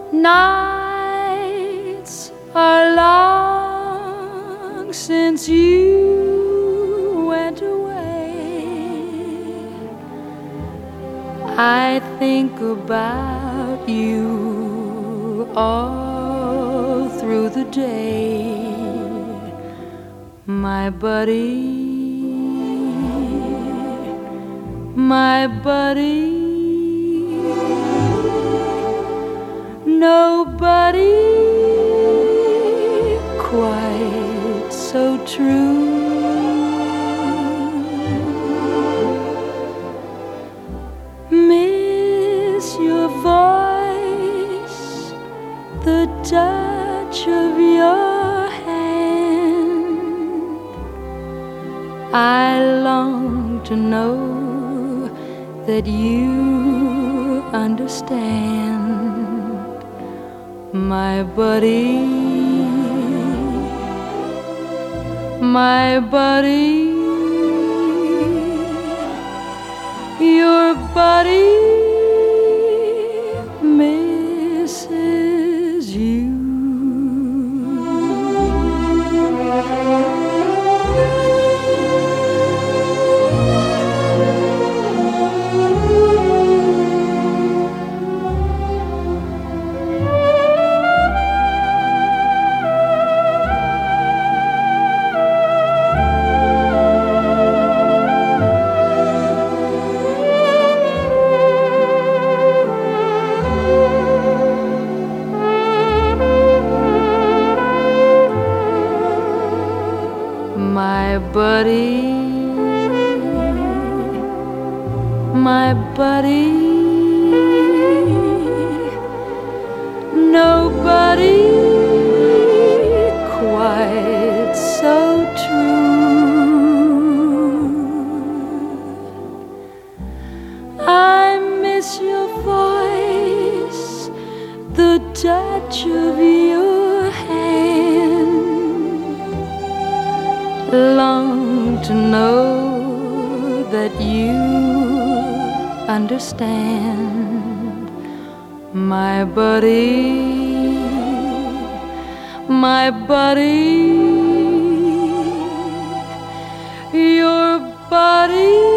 Nights are long since you went away. I think about you all through the day, my buddy, my buddy. Nobody quite so true. Miss your voice, the touch of your hand. I long to know that you understand, my buddy, my buddy. Your buddy misses you. My buddy, my buddy. Nobody quite so true. I miss your voice, the touch of your hand. Long to know that you understand, my buddy, my buddy. Your buddy